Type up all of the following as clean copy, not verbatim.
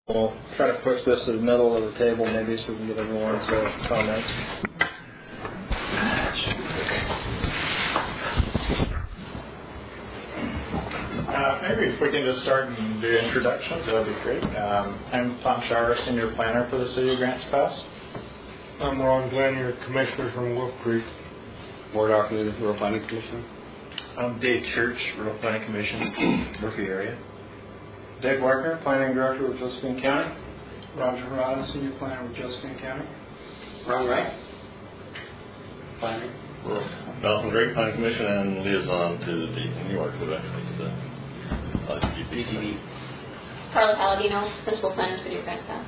We'll try to push this to the middle of the table maybe so we can get everyone's comments. Maybe if we can just start and do introductions, that would be great. I'm Tom Schauer, Senior Planner for the City of Grants Pass. I'm Ron Glenn, your Commissioner from Wolf Creek. Ward Arkin, Rural Planning Commission. I'm Dave Church, Rural Planning Commission, Murphy area. Dave Wagner, Planning Director with Josephine County. Roger Rod, Senior Planner with Josephine County. Ron Wright, Planning. Malcolm Drake, Planning Commission, and liaison to the New York, actually, to the BTV. Carla Palladino, Principal Planner, City of Grants Pass.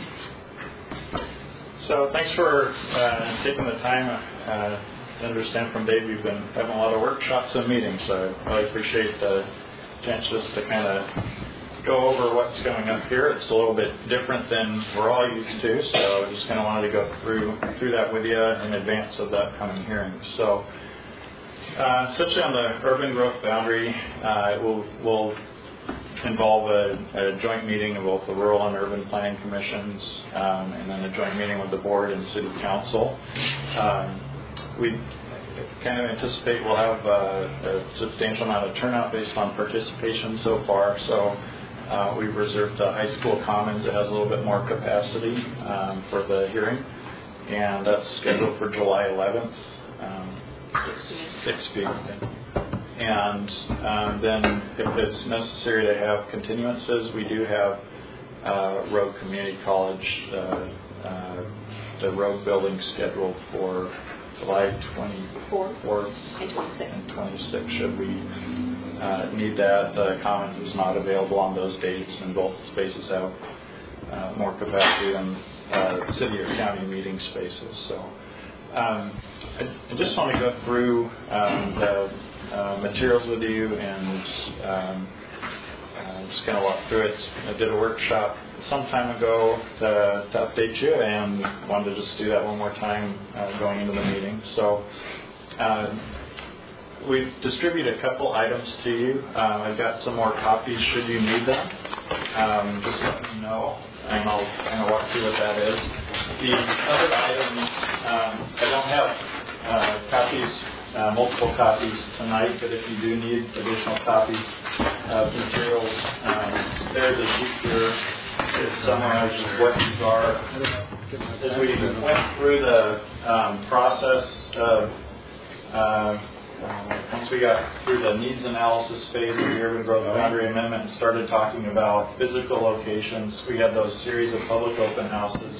So thanks for taking the time. I understand from Dave you've been having a lot of workshops and meetings, so I really appreciate the chance just to kind of go over what's going up here. It's a little bit different than we're all used to, so I just kind of wanted to go through that with you in advance of the upcoming hearing. So essentially on the urban growth boundary, it will involve a joint meeting of both the rural and urban planning commissions, and then a joint meeting with the board and city council. We kind of anticipate we'll have a substantial amount of turnout based on participation so far. So we've reserved the high school commons. It has a little bit more capacity for the hearing, and that's scheduled for July 11th, 6 p.m. And then if it's necessary to have continuances, we do have Rogue Community College, the Rogue building scheduled for July 24th and 26th. Should we need that, the Commons is not available on those dates, and both spaces have more capacity than city or county meeting spaces. So I just want to go through the materials with you and just kind of walk through it. I did a workshop some time ago to update you, and wanted to just do that one more time going into the meeting. So we've distributed a couple items to you. I've got some more copies should you need them. Just let me know, and I'll kind of walk through what that is. The other items, I don't have copies, multiple copies tonight, but if you do need additional copies of materials, there's a sheet here that summarizes what these are. As we went through the process of once we got through the needs analysis phase of the urban growth boundary amendment and started talking about physical locations, we had those series of public open houses.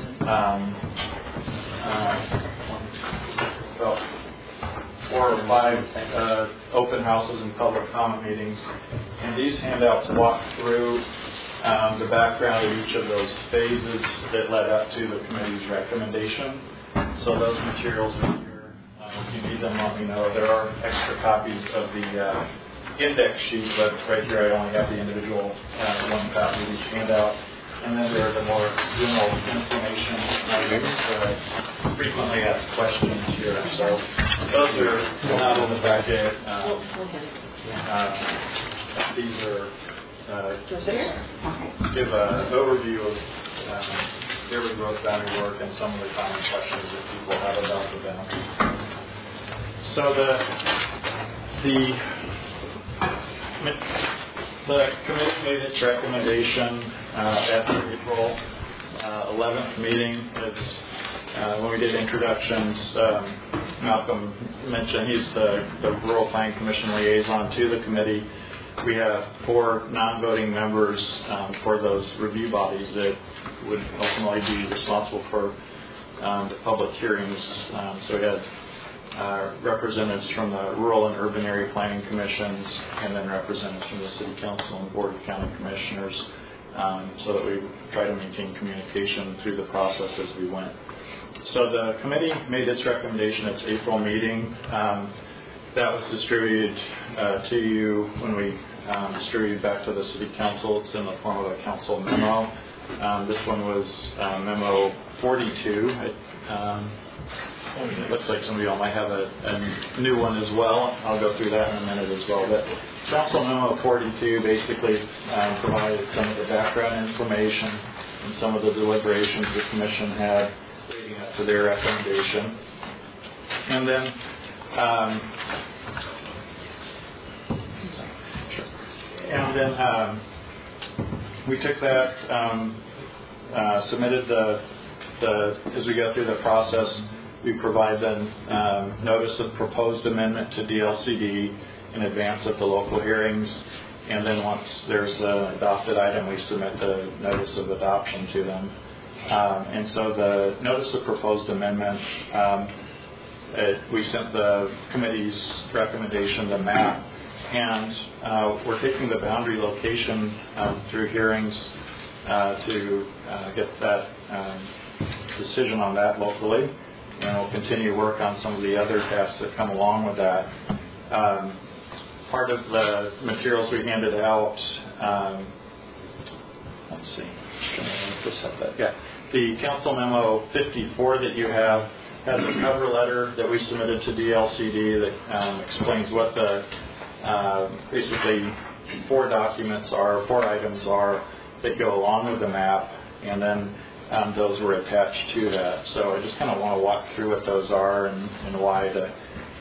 Well, 4 or 5 open houses and public comment meetings, and these handouts walk through the background of each of those phases that led up to the committee's recommendation. So those materials are here. If you need them, let me know. There are extra copies of the index sheet, but right here I only have the individual one copy of each handout. And then there are the more general information items, frequently asked questions here. So those are not in the packet. These are give an overview of urban growth boundary work and some of the common questions that people have about the boundary. So the committee made its recommendation at the April 11th meeting. When we did introductions, Malcolm mentioned he's the Rural Planning Commission liaison to the committee. We have 4 non-voting members for those review bodies that would ultimately be responsible for the public hearings. So we had representatives from the Rural and Urban Area Planning Commissions, and then representatives from the City Council and Board of County Commissioners, so that we try to maintain communication through the process as we went. So the committee made its recommendation at its April meeting. That was distributed to you when we distributed back to the City Council. It's in the form of a council memo. This one was memo 42. It looks like some of y'all might have a new one as well. I'll go through that in a minute as well. But Council Memo 42 basically provided some of the background information and some of the deliberations the Commission had leading up to their recommendation. And then we took that, submitted as we go through the process, we provide then notice of proposed amendment to DLCD in advance of the local hearings, and then once there's an adopted item, we submit the notice of adoption to them. And so the notice of proposed amendment, we sent the committee's recommendation, the map, and we're taking the boundary location through hearings to get that decision on that locally, and we'll continue to work on some of the other tasks that come along with that. Part of the materials we handed out, let's see, the Council Memo 54 that you have has a cover letter that we submitted to DLCD that explains what the basically four items are that go along with the map, and then those were attached to that. So I just kind of want to walk through what those are and why to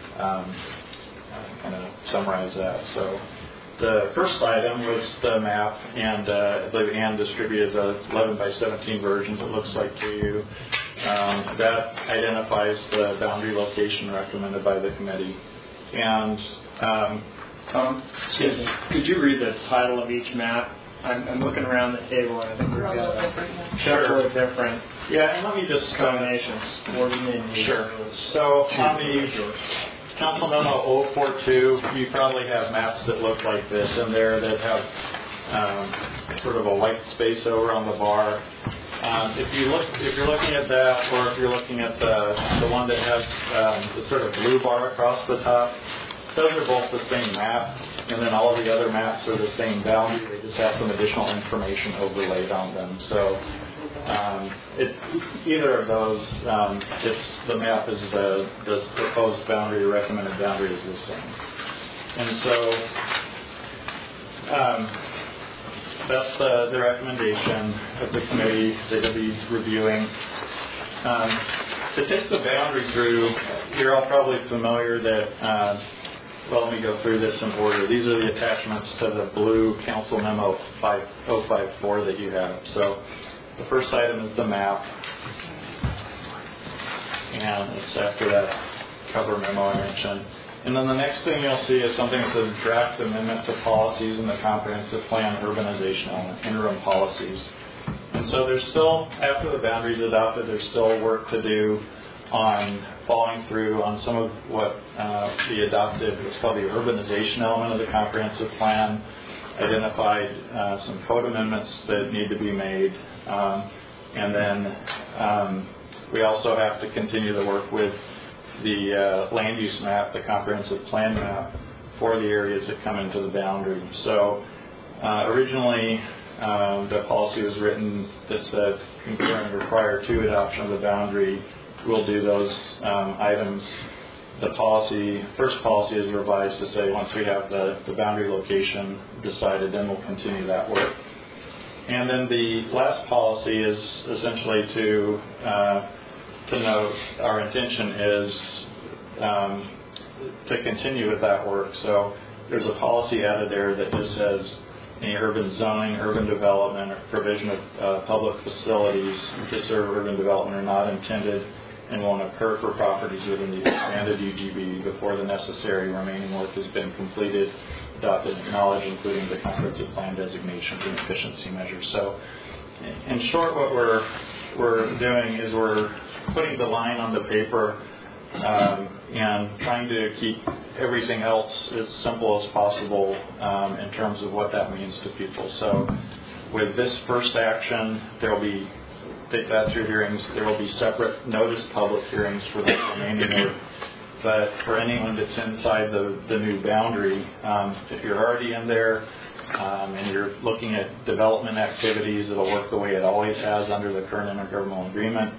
kind of summarize that. So the first item was the map, and I believe Ann distributed the 11 by 17 version, it looks like to you. That identifies the boundary location recommended by the committee. And Tom, excuse me, could you read the title of each map? I'm looking around the table and I think we've got several different yeah, and let me just combinations. Sure. So on the Council Memo 042, you probably have maps that look like this in there that have sort of a white space over on the bar. If you're looking at that, or if you're looking at the one that has the sort of blue bar across the top, those are both the same map, and then all of the other maps are the same boundary. They just have some additional information overlaid on them. So either of those, the map is the proposed boundary, the recommended boundary is the same. And so that's the recommendation of the committee that will be reviewing. To take the boundary through, you're all probably familiar that well, let me go through this in order. These are the attachments to the blue Council Memo 054 that you have. So the first item is the map, and it's after that cover memo I mentioned. And then the next thing you'll see is something that says draft amendment to policies in the comprehensive plan urbanization element, interim policies. And so there's still, after the boundaries adopted, there's still work to do on following through on some of what the adopted, what's called the urbanization element of the comprehensive plan, identified some code amendments that need to be made, and then we also have to continue to work with the land use map, the comprehensive plan map, for the areas that come into the boundary. So originally the policy was written that said concurrent or prior to adoption of the boundary, we'll do those items. The first policy is revised to say once we have the boundary location decided, then we'll continue that work. And then the last policy is essentially to note our intention is to continue with that work. So there's a policy added there that just says any urban zoning, urban development, or provision of public facilities to serve urban development are not intended and won't occur for properties within the expanded UGB before the necessary remaining work has been completed, adopted, and acknowledged, including the comprehensive plan designations and efficiency measures. So, in short, what we're doing is we're putting the line on the paper and trying to keep everything else as simple as possible in terms of what that means to people. So, with this first action, there will be take that through hearings. There will be separate notice public hearings for the remaining work. But for anyone that's inside the new boundary, if you're already in there and you're looking at development activities, it'll work the way it always has under the current intergovernmental agreement.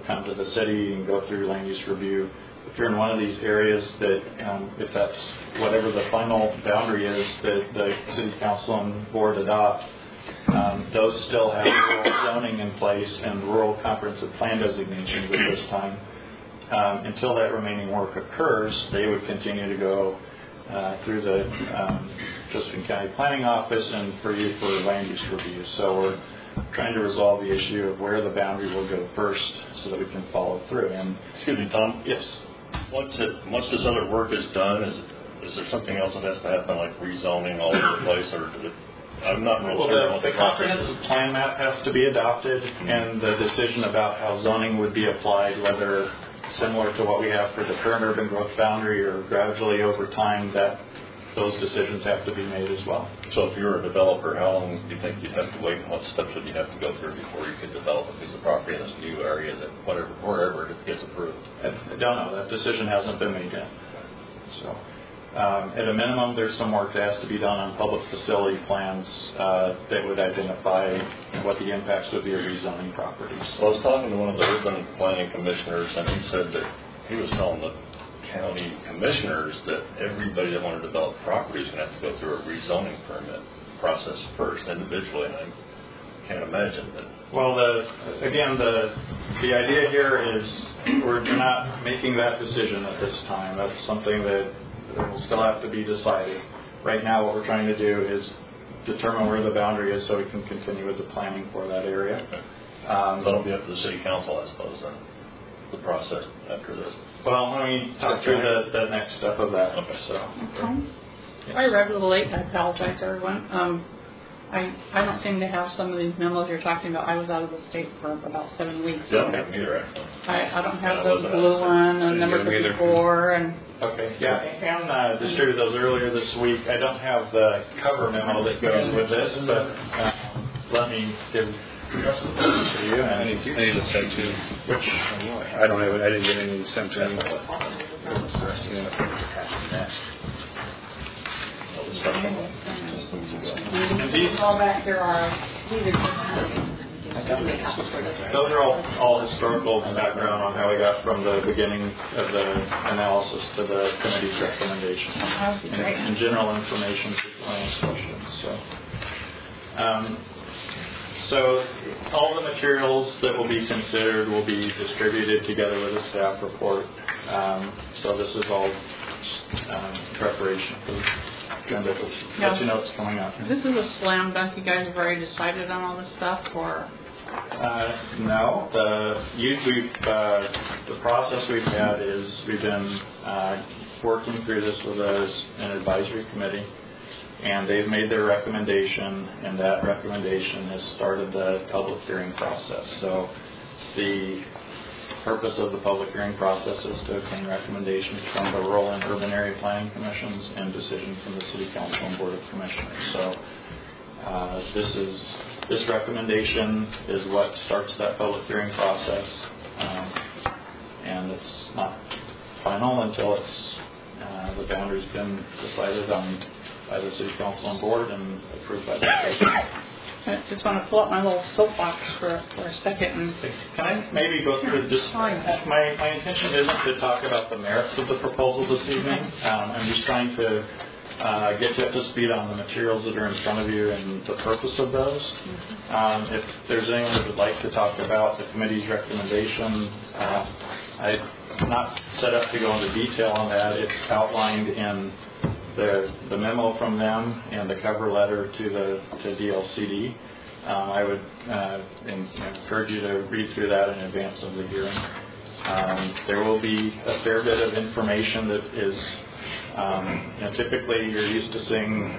come to the city and go through land use review. If you're in one of these areas that, if that's whatever the final boundary is that the city council and board adopt, those still have rural zoning in place and rural comprehensive plan designations at this time. Until that remaining work occurs, they would continue to go through the Josephine County Planning Office and for you for land use review. So we're trying to resolve the issue of where the boundary will go first so that we can follow through. And Excuse me, Tom. yes. Once this other work is done, is there something else that has to happen, like rezoning all over the place, or I'm not real Well, clear on what the comprehensive plan map has to be adopted, and the decision about how zoning would be applied, whether similar to what we have for the current urban growth boundary or gradually over time, that those decisions have to be made as well. So if you're a developer, how long do you think you'd have to wait, and what steps would you have to go through before you could develop a piece of property in this new area that wherever it gets approved? I don't know. That decision hasn't been made yet. So at a minimum, there's some work that has to be done on public facility plans that would identify what the impacts would be of rezoning properties. Well, I was talking to one of the urban planning commissioners, and he said that he was telling the county commissioners that everybody that wanted to develop property is going to have to go through a rezoning permit process first individually, and I can't imagine that. Well, the idea here is we're not making that decision at this time. That's something that will still have to be decided. Right now, what we're trying to do is determine where the boundary is so we can continue with the planning for that area. Okay. That'll be up to the city council, I suppose, then, the process after this. Well, let me talk through the next step of that. Okay. So, I arrived a little late. I apologize, everyone. I don't seem to have some of these memos you're talking about. I was out of the state for about 7 weeks. Yeah, I don't have them either, actually. I don't have Yeah, the wasn't blue it? one and I number didn't either. 54 and. okay, yeah, and distributed those earlier this week. I don't have the cover memo that goes with this, but let me give the rest of this to you. I need to send to. Which I don't have it. I didn't get anything sent to me. and these All back here are. those are all historical background on how we got from the beginning of the analysis to the committee's recommendation, and general information for clients' questions. So all the materials that will be considered will be distributed together with a staff report. So this is all preparation for the agenda to let you know what's coming up. This is a slam dunk. You guys have already decided on all this stuff, or? No. The process we've had is we've been working through this with an advisory committee, and they've made their recommendation, and that recommendation has started the public hearing process. So the purpose of the public hearing process is to obtain recommendations from the Rural and Urban Area Planning Commissions and decision from the City Council and Board of Commissioners. So this recommendation is what starts that public hearing process, and it's not final until the boundary's been decided on by the City Council and Board and approved by the state. I just want to pull up my little soapbox for a second. And can I maybe go through just, my intention isn't to talk about the merits of the proposal this evening. I'm just trying to get you up to speed on the materials that are in front of you and the purpose of those. If there's anyone that would like to talk about the committee's recommendation, I'm not set up to go into detail on that. It's outlined in the memo from them and the cover letter to DLCD. I would encourage you to read through that in advance of the hearing. There will be a fair bit of information that is, typically you're used to seeing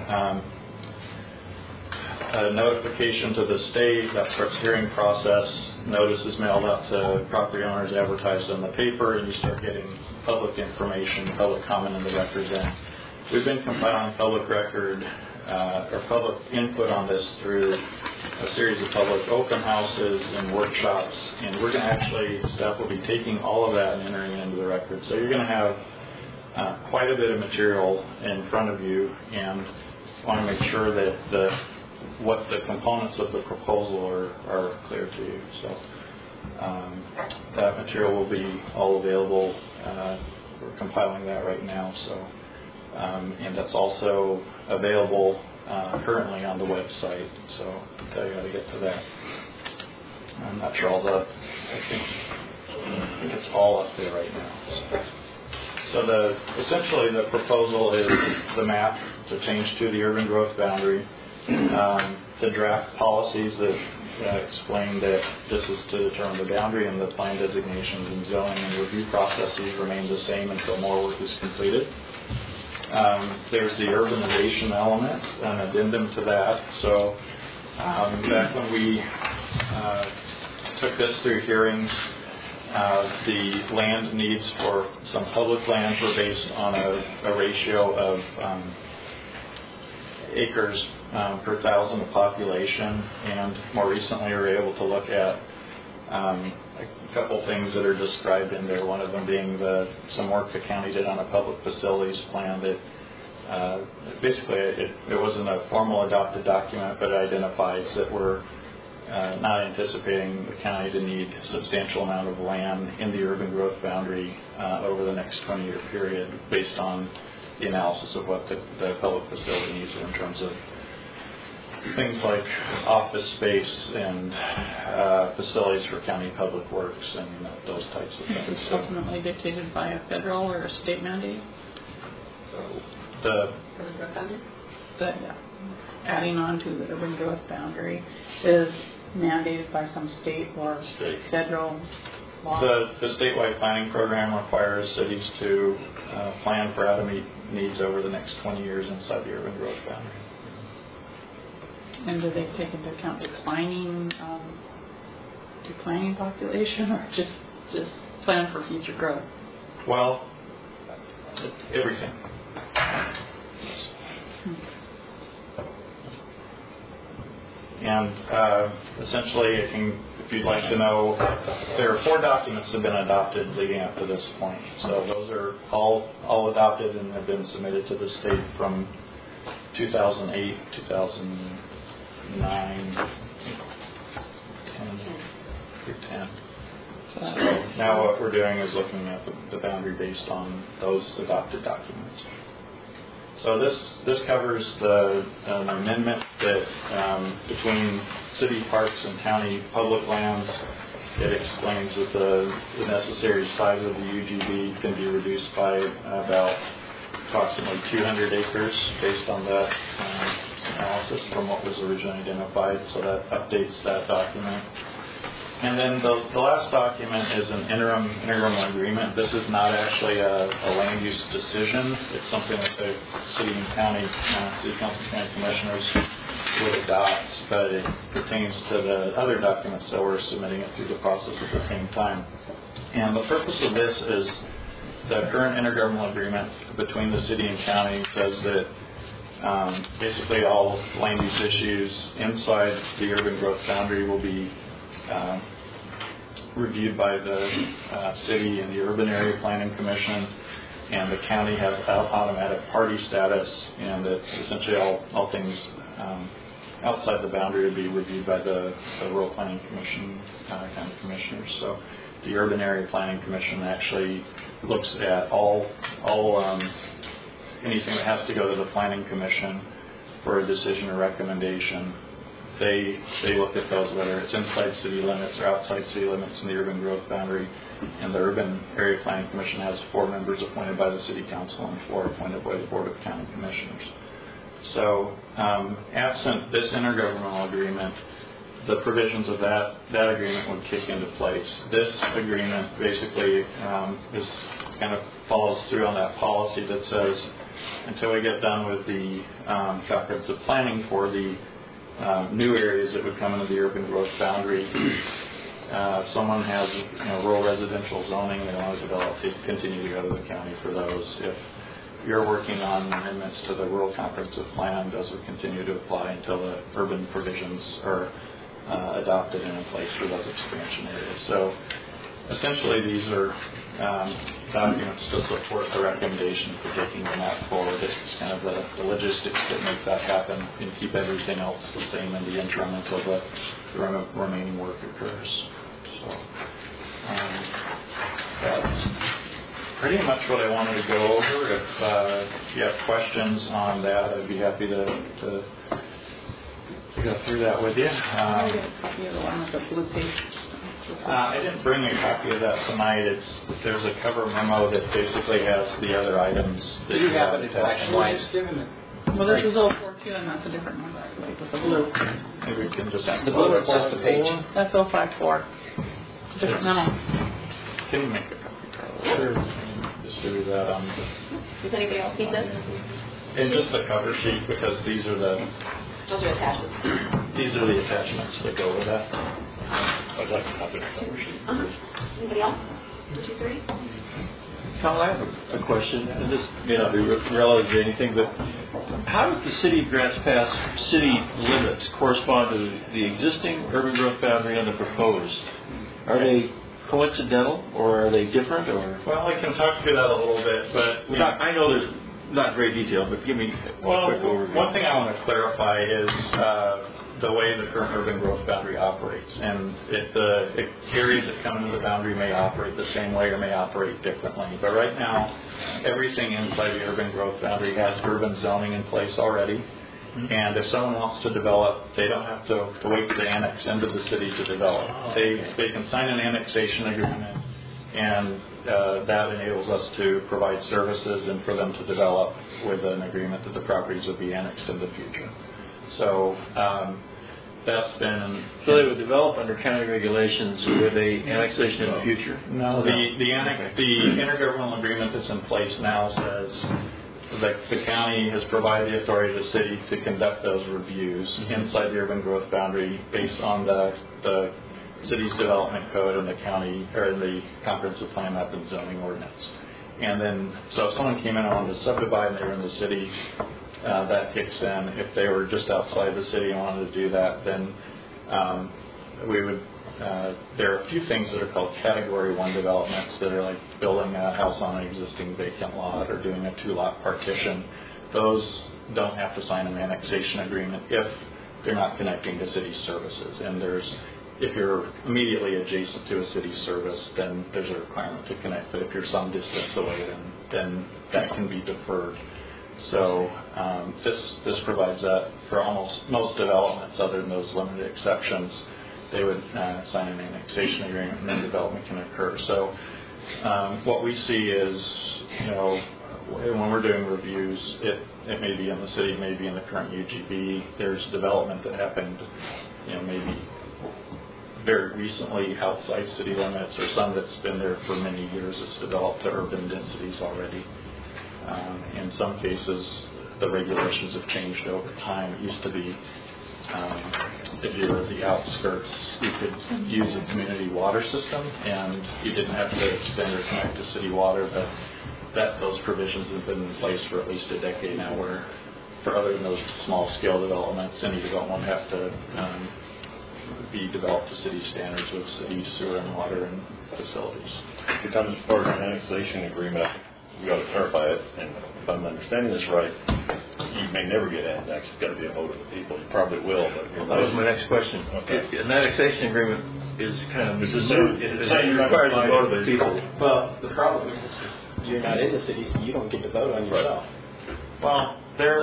a notification to the state that starts hearing process, notice is mailed out to property owners, advertised in the paper, and you start getting public information, public comment in the records. And we've been compiling public record or public input on this through a series of public open houses and workshops, and we're going to staff will be taking all of that and entering it into the record. So you're going to have quite a bit of material in front of you, and want to make sure that what the components of the proposal are clear to you. So That material will be all available. We're compiling that right now, so and that's also available currently on the website. So I got to get to that. I'm not sure I think it's all up there right now. So essentially the proposal is the map to change to the urban growth boundary, the draft policies that explain that this is to determine the boundary, and the plan designations and zoning and review processes remain the same until more work is completed. There's the urbanization element, an addendum to that. So back when we took this through hearings, the land needs for some public lands were based on a ratio of acres per thousand of population, and more recently we were able to look at a couple things that are described in there, one of them being some work the county did on a public facilities plan that basically it wasn't a formal adopted document, but it identifies that we're not anticipating the county to need a substantial amount of land in the urban growth boundary over the next 20-year period based on the analysis of what the public facility needs in terms of things like office space and facilities for county public works and those types of things. It's ultimately dictated by a federal or a state mandate? Adding on to the urban growth boundary is mandated by some state or federal law? The statewide planning program requires cities to plan for how to meet needs over the next 20 years inside the urban growth boundary. And do they take into account declining population, or just plan for future growth? Well, everything. And essentially, if you'd like to know, there are 4 documents that have been adopted leading up to this point. So those are all adopted and have been submitted to the state from 2008, 2009, 10. So now what we're doing is looking at the boundary based on those adopted documents. So this covers an amendment that between city parks and county public lands, it explains that the necessary size of the UGB can be reduced by about approximately 200 acres based on that analysis from what was originally identified. So that updates that document. And then the last document is an interim agreement. This is not actually a land use decision. It's something that the city and county, city council and county commissioners would adopt, but it pertains to the other documents that we're submitting it through the process at the same time. And the purpose of this is the current intergovernmental agreement between the city and county says that basically all land use issues inside the urban growth boundary will be reviewed by the city and the Urban Area Planning Commission, and the county has automatic party status, and that essentially all things outside the boundary would be reviewed by the Rural Planning Commission, county commissioners. So the Urban Area Planning Commission actually looks at all anything that has to go to the Planning Commission for a decision or recommendation. They look at those, whether it's inside city limits or outside city limits in the urban growth boundary. And the Urban Area Planning Commission has 4 members appointed by the City Council and 4 appointed by the Board of County Commissioners. So absent this intergovernmental agreement, the provisions of that agreement would kick into place. This agreement basically is kind of follows through on that policy that says until we get done with the comprehensive planning for the new areas that would come into the urban growth boundary, if someone has rural residential zoning they want to develop, they continue to go to the county for those. If you're working on amendments to the rural comprehensive plan, those would continue to apply until the urban provisions are adopted and in place for those expansion areas. So essentially these are documents to support the recommendation for taking the map forward. It's kind of the logistics that make that happen and keep everything else the same in the interim until the remaining work occurs. So. So that's pretty much what I wanted to go over. If you have questions on that, I'd be happy to go through that with you. I'll get a copy of the one with the blue page. I didn't bring a copy of that tonight. There's a cover memo that basically has the other items that you have it attached. Well, this is 042, and that's a different number, actually, with the blue. Maybe we can just The blue is just the page. That's 054. Different memo. Can you make a copy, Carl? Sure. Distribute that on. Does anybody else need this? And just the cover sheet, because these are the attachments that go with that. I'd like to copy the cover sheet. Anybody else? 2, 3? Carl, I have a question, and this may not be relative to anything, but how does the city of Grants Pass city limits correspond to the existing urban growth boundary and the proposed? Are they coincidental, or are they different, or? Well, I can talk through that a little bit, but I know there's not great detail, but give me a quick overview. One thing I want to clarify is the way the current urban growth boundary operates, and the areas that come into the boundary may operate the same way or may operate differently. But right now, everything inside the urban growth boundary has urban zoning in place already. And if someone wants to develop, they don't have to wait to annex into the city to develop. They can sign an annexation agreement, and that enables us to provide services and for them to develop with an agreement that the properties would be annexed in the future. So that's been... So they would develop under county regulations with a annexation in the future? No, the intergovernmental agreement that's in place now says that the county has provided the authority to the city to conduct those reviews inside the urban growth boundary based on the city's development code and the county, or in the comprehensive plan map and zoning ordinance. And then, so if someone came in and wanted to subdivide and they were in the city, that kicks in. If they were just outside the city and wanted to do that, then we would, there are a few things that are called Category 1 developments that are like building a house on an existing vacant lot or doing a 2-lot partition. Those don't have to sign an annexation agreement if they're not connecting to city services. And if you're immediately adjacent to a city service, then there's a requirement to connect. But if you're some distance away, then that can be deferred. So this provides that for almost most developments, other than those limited exceptions. They would sign an annexation agreement, and then development can occur. So what we see is, when we're doing reviews, it may be in the city, it may be in the current UGB. There's development that happened, maybe very recently outside city limits, or some that's been there for many years. It's developed to urban densities already. In some cases, the regulations have changed over time. It used to be, if you were at the outskirts, you could use a community water system, and you didn't have to extend or connect to city water. But those provisions have been in place for at least a decade now, where for other than those small-scale developments, any development would have to be developed to city standards with city sewer and water and facilities. If it comes as part of an annexation agreement, we got to clarify it, and if I'm understanding this right, you may never get annexed. It's got to be a vote of the people. You probably will, but that was my next question. Okay. An annexation agreement is kind of... It requires a vote of the people. Well, the problem is you're not in the city, so you don't get to vote on yourself. Well,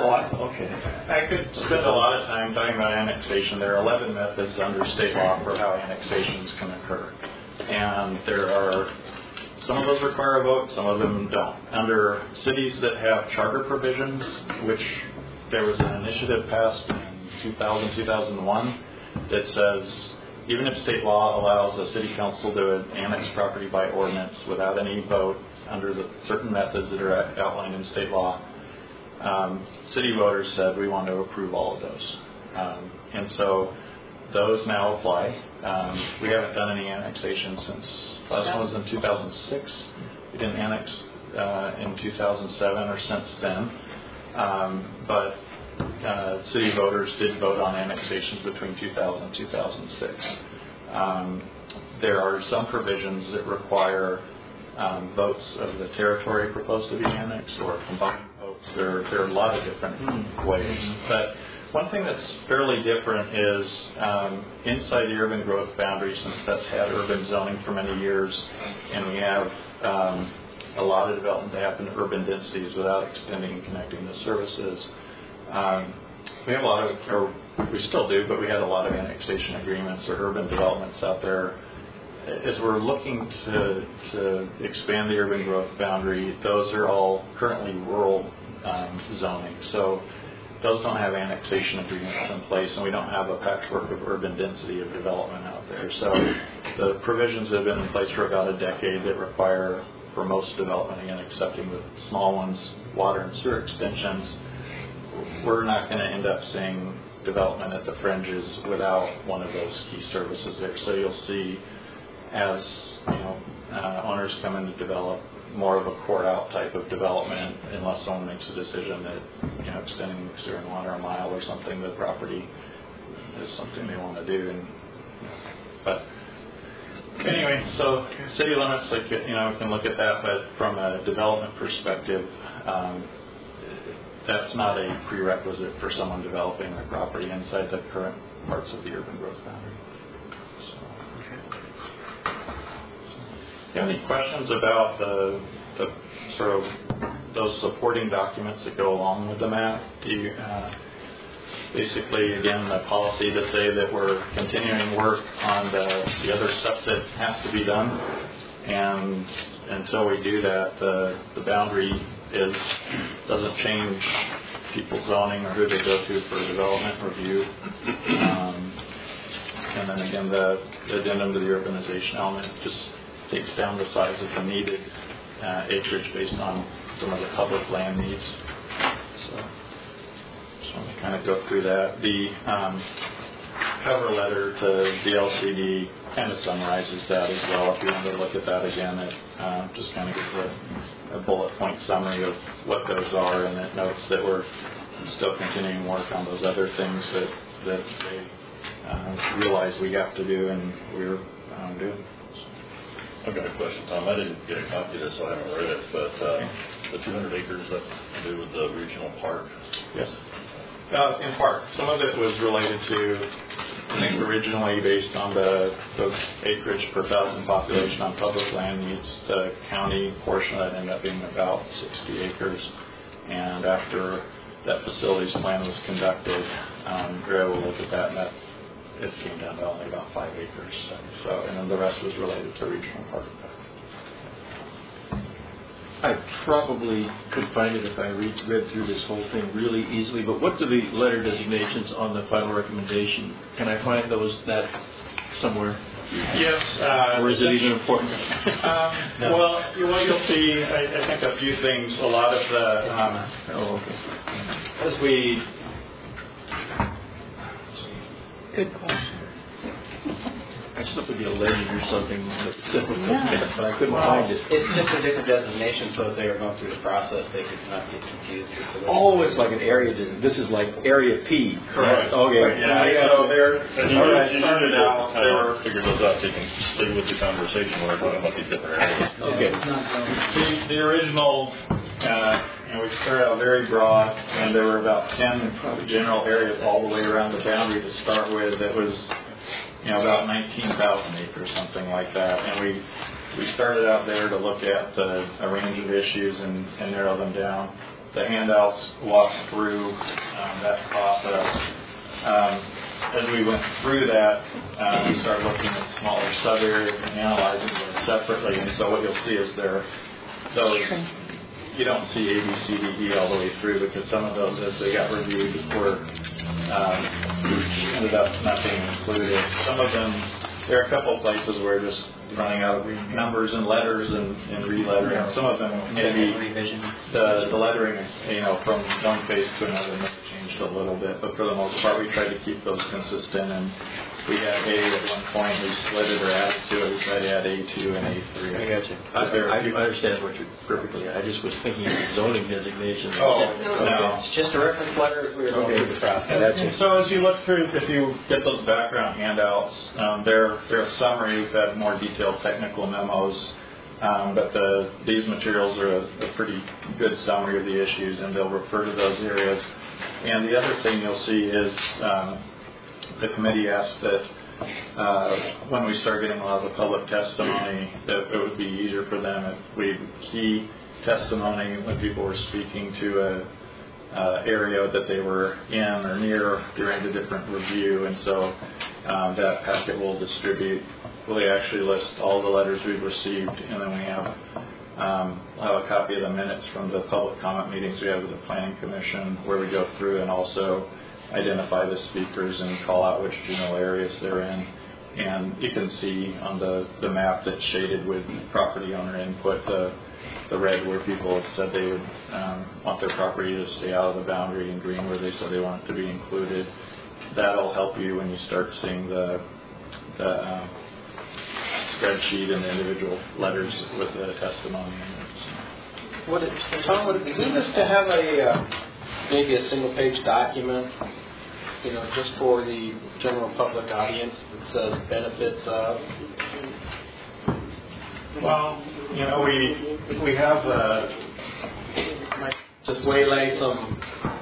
I could spend a lot of time talking about annexation. There are 11 methods under state law for how annexations can occur. And some of those require a vote, some of them don't. Under cities that have charter provisions, which there was an initiative passed in 2001 that says even if state law allows a city council to annex property by ordinance without any vote under the certain methods that are outlined in state law, city voters said we want to approve all of those. And so those now apply. We haven't done any annexation since, last one was in 2006. We didn't annex in 2007 or since then. But city voters did vote on annexations between 2000 and 2006. There are some provisions that require votes of the territory proposed to be annexed or combined votes. There are a lot of different ways. But One thing that's fairly different is inside the urban growth boundary, since that's had urban zoning for many years, and we have a lot of development that happen in urban densities without extending and connecting the services. We have a lot of, or we still do, but we had a lot of annexation agreements or urban developments out there. As we're looking to expand the urban growth boundary, those are all currently rural zoning. So those don't have annexation agreements in place, and we don't have a patchwork of urban density of development out there. So the provisions that have been in place for about a decade that require, for most development, again, excepting the small ones, water and sewer extensions, we're not going to end up seeing development at the fringes without one of those key services there. So you'll see, as owners come in to develop, more of a court-out type of development, unless someone makes a decision that extending sewer and water a mile or something, the property is something they want to do. But anyway, so city limits, we can look at that, but from a development perspective, that's not a prerequisite for someone developing their property inside the current parts of the urban growth boundary. Do you have any questions about the sort of those supporting documents that go along with the map? Do you, basically, again, the policy to say that we're continuing work on the other stuff that has to be done, and until we do that, the boundary doesn't change people's zoning or who they go to for development review. And then again, the addendum to the urbanization element just takes down the size of the needed acreage based on some of the public land needs. So just want to kind of go through that. The cover letter to the LCD kind of summarizes that as well. If you want to look at that again, it just kind of gives a bullet point summary of what those are, and it notes that we're still continuing work on those other things that they realize we have to do, and we're doing. I've got a question, Tom. I didn't get a copy of this, so I haven't read it, but the 200 acres that to do with the regional park? Yes. In part. Some of it was related to, I think originally based on the acreage per thousand population on public land needs, the county portion of that ended up being about 60 acres. And after that facilities plan was conducted, we were able to look at that, and it came down to only about 5 acres. So, and then the rest was related to regional park. I probably could find it if I read through this whole thing really easily, but what do the letter designations on the final recommendation? Can I find that somewhere? Yes. Or is it even important? No. Well, you'll see, I think, a few things. A lot of the, as we... Good question. I just thought it would be a legend or something simple, but I couldn't find it. It's just a different designation, so if they were going through the process, they could not get confused. Oh, it's like an area. This is like Area P. Correct. Okay. Yeah. So they're started out. They were figure those out so you can stay with the conversation when we're talking about these different areas. Okay. The original. We started out very broad, and there were about 10 general areas all the way around the boundary to start with. That was, about 19,000 acres, something like that. And we started out there to look at a range of issues and narrow them down. The handouts walk through that process. As we went through that, we started looking at smaller sub-areas and analyzing them separately. And so what you'll see is those. You don't see A, B, C, D, E all the way through, because some of those, as they got reviewed, ended up not being included. Some of them, there are a couple of places where just running out of numbers and letters and re-lettering. Some of them maybe the lettering, from one phase to another may have changed a little bit, but for the most part, we tried to keep those consistent. And we had A at one point, we split it or added to it. We tried to add A2 and A3. I got you. I understand what you're perfectly. I just was thinking of zoning designations. Oh, okay. No. It's just a reference letter as we were going through the process. So as you look through, if you get those background handouts, they're a summary. We've had more detailed technical memos But these materials are a pretty good summary of the issues, and they'll refer to those areas. And the other thing you'll see is the committee asked that when we start getting a lot of the public testimony, that it would be easier for them if we key testimony when people were speaking to a area that they were in or near during the different review. And so that packet will distribute. We actually list all the letters we've received, and then we have I'll have a copy of the minutes from the public comment meetings we have with the Planning Commission, where we go through and also identify the speakers and call out which general areas they're in. And you can see on the map that's shaded with property owner input, the red where people have said they would want their property to stay out of the boundary, and green where they said they want it to be included. That'll help you when you start seeing the spreadsheet and the individual letters with the testimony. Tom, would it be good just to have maybe a single-page document, just for the general public audience that says benefits of? Well, we have just waylay some.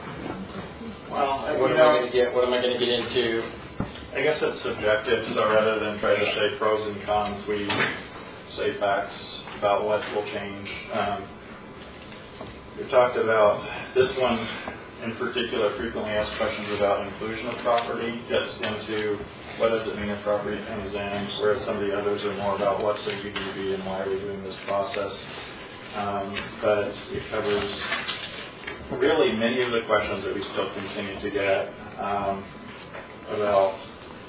What am I going to get into? I guess it's subjective, so rather than try to say pros and cons, we say facts about what will change. We talked about this one in particular, frequently asked questions about inclusion of property, gets into what does it mean if property comes in, whereas some of the others are more about what's a UDB and why are we doing this process. But it covers really many of the questions that we still continue to get about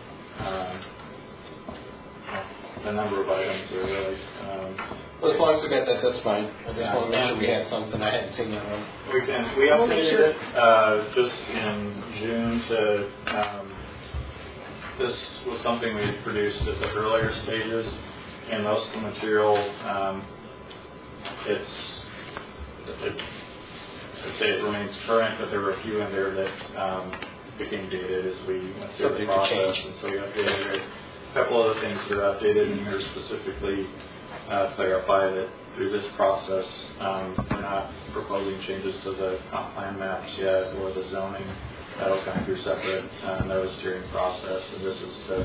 a number of items that are really. Well, as long as we got that, that's fine. I just want to make sure we had something. I hadn't seen that one. We updated it just in June to. This was something we produced at the earlier stages, and most of the material, I'd say it remains current, but there were a few in there that became dated as we went through the process, and so we updated it. A couple other things that are updated in here specifically clarify that through this process, we're not proposing changes to the comp plan maps yet or the zoning. That'll come through separate notice hearing process, and this is the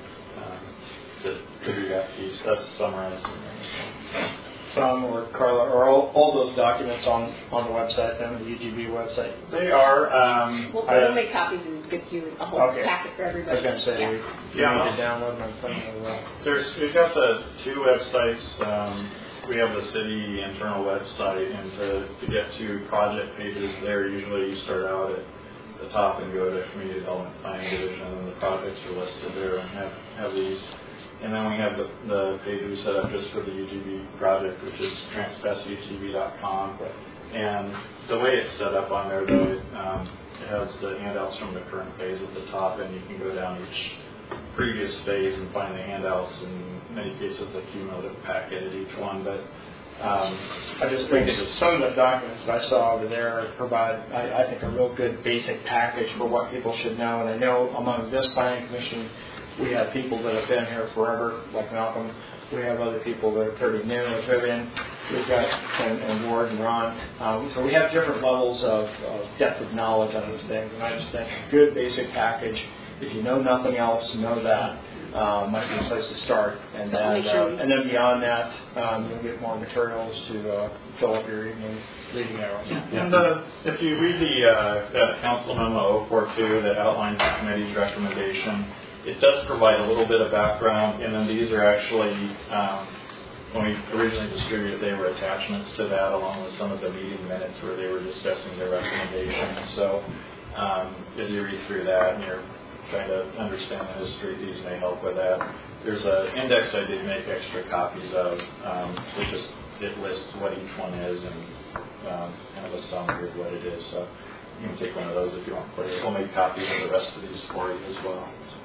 do that piece. That's summarized. Some or Carla, or all those documents on the website, then the UGB website? They are. We'll make copies and get you a whole packet for everybody. I was going to say, we need to download them and put them as well. We've got the two websites. We have the city internal website, and to get to project pages there, usually you start out at the top and go to Community Development Planning Division, and the projects are listed there and have these. And then we have the page we set up just for the UGB project, which is transbestutb.com. And the way it's set up on there, though, it has the handouts from the current phase at the top, and you can go down each previous phase and find the handouts. In many cases, a cumulative packet at each one. But I just think some of the documents I saw over there provide, I think, a real good basic package for what people should know. And I know among this planning commission, we have people that have been here forever, like Malcolm. We have other people that are pretty new, like Vivian. We've got and Ward and Ron. So we have different levels of depth of knowledge on these things. And I just think a good basic package, if you know nothing else, know that. Might be a place to start, and then beyond that, you'll get more materials to fill up your evening reading hours. And if you read the Council Memo 042 that outlines the committee's recommendation, it does provide a little bit of background, and then these are actually, when we originally distributed, they were attachments to that, along with some of the meeting minutes where they were discussing their recommendation. So as you read through that and you're trying to understand the history, these may help with that. There's an index I did make extra copies of. It lists what each one is and kind of a summary of what it is. So you can take one of those if you want. We'll make copies of the rest of these for you as well.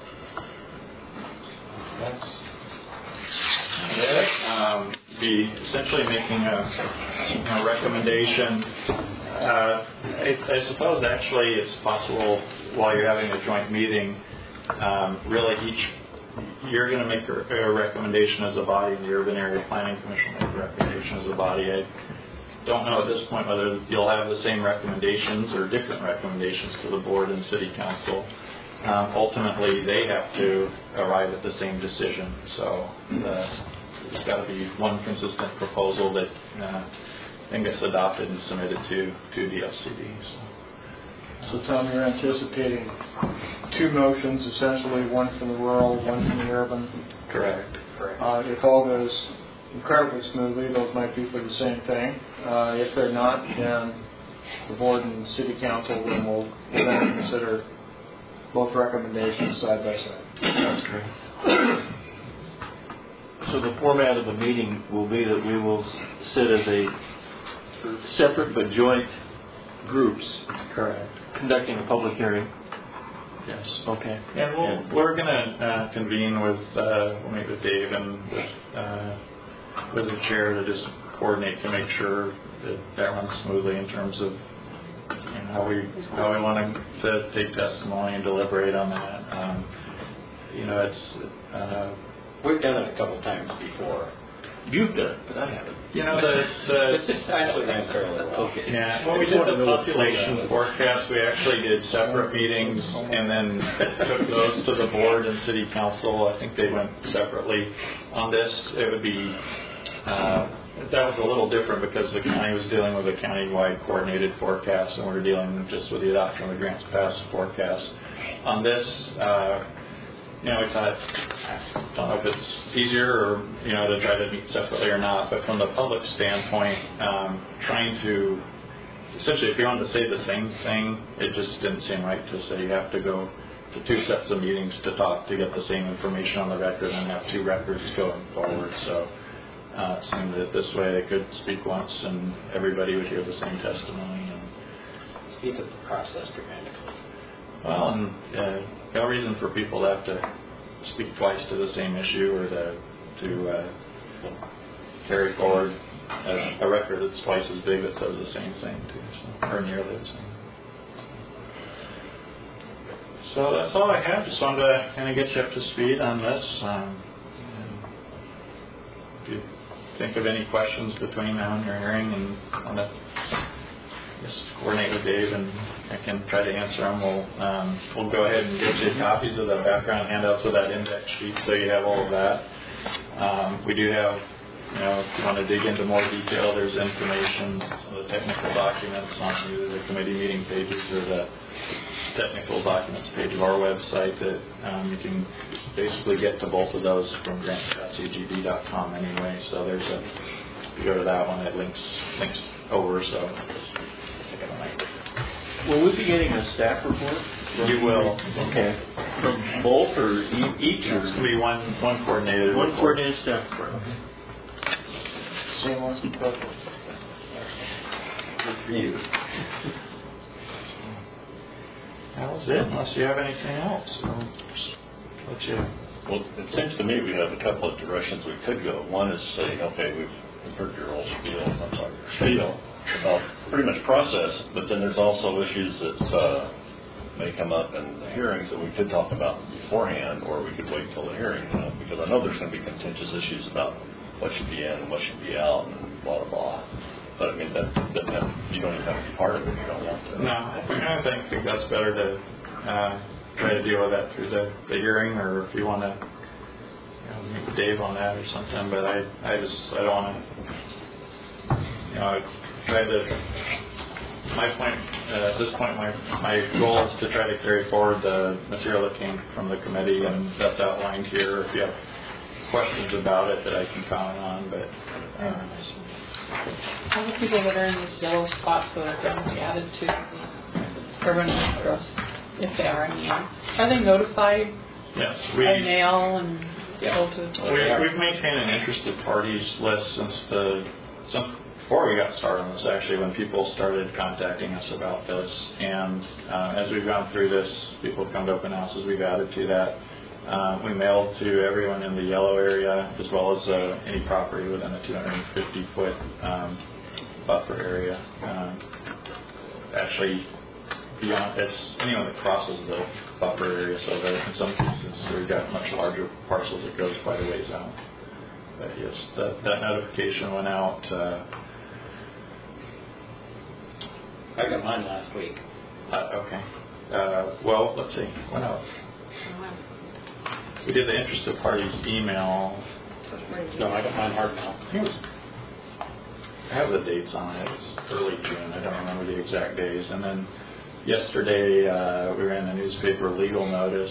That's it. Be essentially making a recommendation. I suppose actually it's possible while you're having a joint meeting, really each you're going to make a recommendation as a body, the Urban Area Planning Commission will make a recommendation as a body. I don't know at this point whether you'll have the same recommendations or different recommendations to the board and city council. Ultimately, they have to arrive at the same decision. So there's got to be one consistent proposal that then gets adopted and submitted to DLCD. So Tom, you're anticipating two motions, essentially, one from the rural, one from the urban. Correct. If all goes incredibly smoothly, those might be for the same thing. If they're not, then the board and city council will then consider both recommendations side by side. That's correct. So the format of the meeting will be that we will sit as a separate but joint groups. Correct. Conducting a public hearing. Yes. Okay. And we're going to convene with, we'll meet with Dave and with the chair to just coordinate to make sure that runs smoothly in terms of how we want to take testimony and deliberate on that. We've done it a couple times before. You've done it, but I haven't. It's actually ran fairly well. Okay. Yeah, when we did the population forecast, we actually did separate meetings and then took those to the board and city council. I think they went separately on this. It would be, that was a little different because the county was dealing with a county-wide coordinated forecast and we're dealing just with the adoption of the Grants Pass forecast. On this, we thought, I don't know if it's easier or, to try to meet separately or not, but from the public standpoint, trying to, essentially if you wanted to say the same thing, it just didn't seem right to say you have to go to two sets of meetings to talk to get the same information on the record and have two records going forward. So it seemed that this way they could speak once and everybody would hear the same testimony. And speed up the process dramatically. Well, and no reason for people to have to speak twice to the same issue or to carry forward a record that's twice as big that says the same thing too, or nearly the same. So that's all I have. Just wanted to kind of get you up to speed on this. If you think of any questions between now and your hearing and want to just coordinate with Dave and I can try to answer them. We'll go ahead and get you copies of the background handouts with that index sheet so you have all of that. We do have, if you want to dig into more detail, there's information, some of the technical documents on either the committee meeting pages or the technical documents page of our website that you can basically get to both of those from grants.cgd.com anyway. So there's if you go to that one, it links over. So will we be getting a staff report? You will. Okay. From both or each? Or it'll be one coordinated. One coordinated staff report. Okay. Same ones in purple. Good for you. That was it, unless you have anything else. Let you. Well, it seems to me we have a couple of directions we could go. One is say, okay, we've heard your whole spiel about pretty much process, but then there's also issues that may come up in the hearings that we could talk about beforehand, or we could wait till the hearing, because I know there's going to be contentious issues about what should be in and what should be out and blah, blah, blah. But I mean, you don't even have to be part of it if you don't want to. No, I think that's better to try to deal with that through the hearing, or if you want to meet with Dave on that or something. But I don't want to, try to. My point at this point, my goal is to try to carry forward the material that came from the committee, and that's outlined here. If you have questions about it that I can comment on, but. All the people that are in these yellow spots that are going to be added to the urban growth, if they are any, are they notified? Yes, by mail and able to. We've maintained an interested parties list since before we got started on this. Actually, when people started contacting us about this, and as we've gone through this, people have come to open houses. We've added to that. We mailed to everyone in the yellow area, as well as any property within a 250-foot buffer area. Actually, beyond, it's anyone that crosses the buffer area, so that in some cases we've got much larger parcels, it goes quite a ways out. But yes, that notification went out. I got mine last week. Okay. Well, let's see. What else? We did the interested parties email. No, I got mine hard now. I have the dates on it. It's early June. I don't remember the exact days. And then yesterday we ran the newspaper legal notice.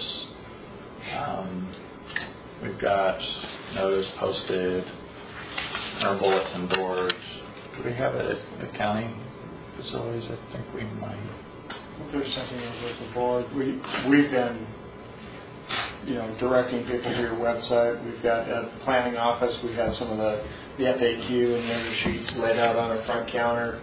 We've got notice posted on our bulletin board. Do we have it at county facilities? I think we might. If there's something with the board, we've been, directing people to your website. We've got at the planning office, we have some of the FAQ and the sheets laid out on our front counter.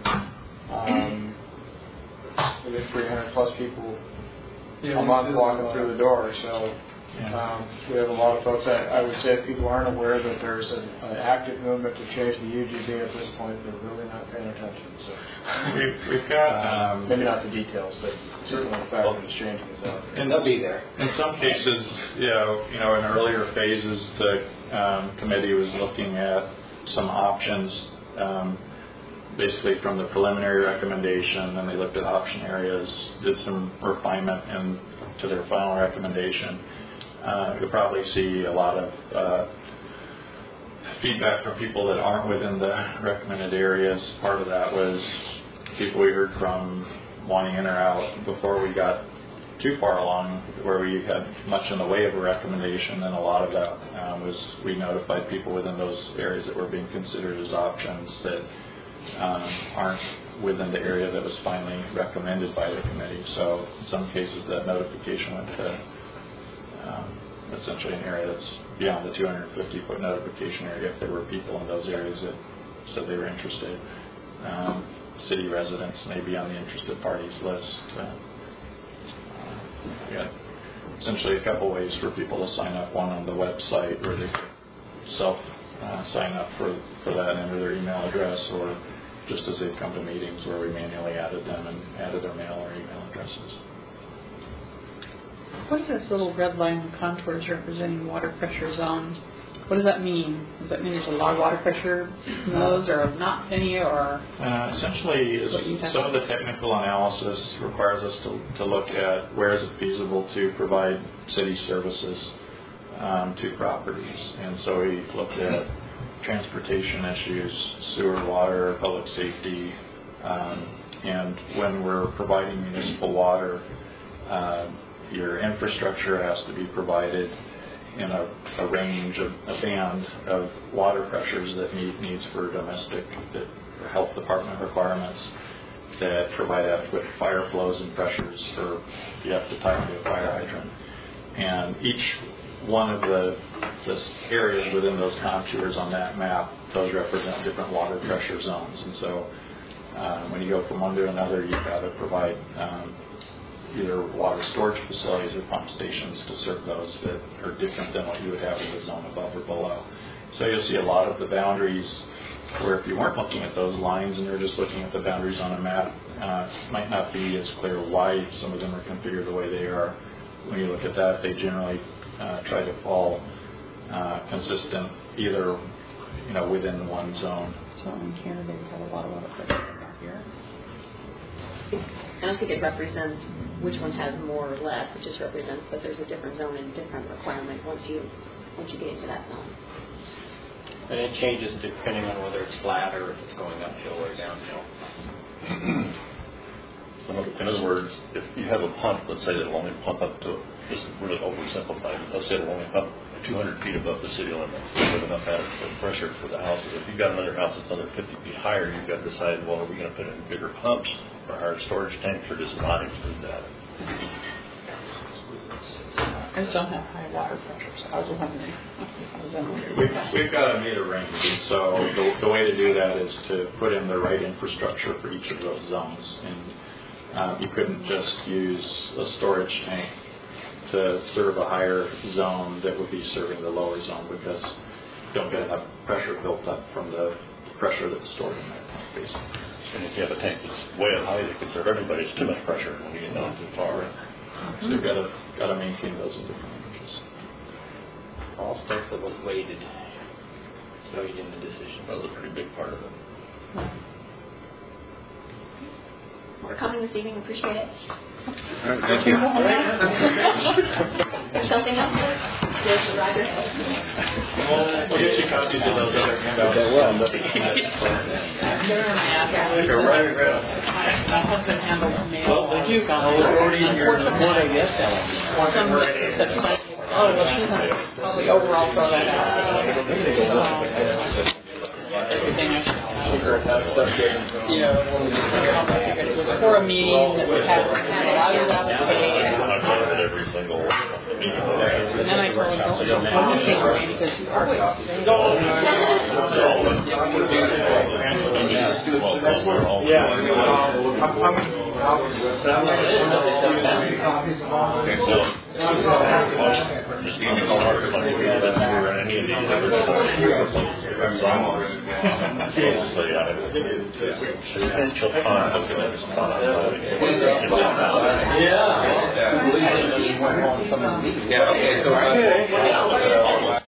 We get 300 plus people a month walking through the door, so we have a lot of folks. I would say if people aren't aware that there's an active movement to change the UGB at this point, they're really not paying attention. So we've got maybe not the details, but certainly the fact that it's changing is out there. And they'll be there. In some cases, in earlier phases, the committee was looking at some options, basically from the preliminary recommendation, and they looked at option areas, did some refinement to their final recommendation. You'll probably see a lot of feedback from people that aren't within the recommended areas. Part of that was people we heard from wanting in or out before we got too far along, where we had much in the way of a recommendation, and a lot of that was we notified people within those areas that were being considered as options that aren't within the area that was finally recommended by the committee. So in some cases that notification went to essentially an area that's beyond the 250-foot notification area if there were people in those areas that said they were interested. City residents may be on the interested parties list. We had essentially a couple ways for people to sign up. One on the website where they self-sign up for that, enter their email address, or just as they've come to meetings where we manually added them and added their mail or email addresses. What is this little red line contours representing water pressure zones? What does that mean? Does that mean there's a lot of water pressure in those, or not any, or? Essentially, some of the technical analysis requires us to look at where is it feasible to provide city services to properties. And so we looked at transportation issues, sewer, water, public safety, and when we're providing municipal water, your infrastructure has to be provided in a range of a band of water pressures that meet needs for domestic health department requirements, that provide adequate fire flows and pressures for you have to tie into a fire hydrant. And each one of the areas within those contours on that map, those represent different water pressure zones. And so when you go from one to another, you've got to provide either water storage facilities or pump stations to serve those that are different than what you would have in the zone above or below. So you'll see a lot of the boundaries where if you weren't looking at those lines and you're just looking at the boundaries on a map, it might not be as clear why some of them are configured the way they are. When you look at that, they generally try to fall consistent either within one zone. So in here they have a lot of water pressure back here. I don't think it represents which one has more or less. It just represents that there's a different zone and different requirement once you get into that zone. And it changes depending on whether it's flat or if it's going uphill or downhill. So in other words, if you have a pump, let's say that'll only pump up to, this is really oversimplified, let's say it'll only pump 200 feet above the city limit with enough adequate pressure for the houses. If you've got another house that's another 50 feet higher, you've got to decide, well, are we going to put in bigger pumps or higher storage tanks, or does it not include that? I just don't have high water pressure, so I was wondering. We've got a meter range, and so the way to do that is to put in the right infrastructure for each of those zones. And you couldn't just use a storage tank to serve a higher zone that would be serving the lower zone, because you don't get enough pressure built up from the pressure that's stored in that tank, basically. And if you have a tank that's way up high that can serve everybody, it's too much pressure when you get down too far. So you've got to maintain those in different ranges. all stuff that was weighted in the decision. That was a pretty big part of it. For coming this evening, appreciate it. All right, thank you. There's something else? There's the Roger. We'll get you copies of those other handouts. My husband handles the mail. Well, thank you. It's already in your report, I guess. Oh, well, she's on probably overall throw that out. Everything I should it was for a meeting that was happening. A lot of out of state. I've done it every single meeting. And then I told him, don't say to me because you are Just give me a call, Mark, if I need to get that or any of these other Yeah, okay, so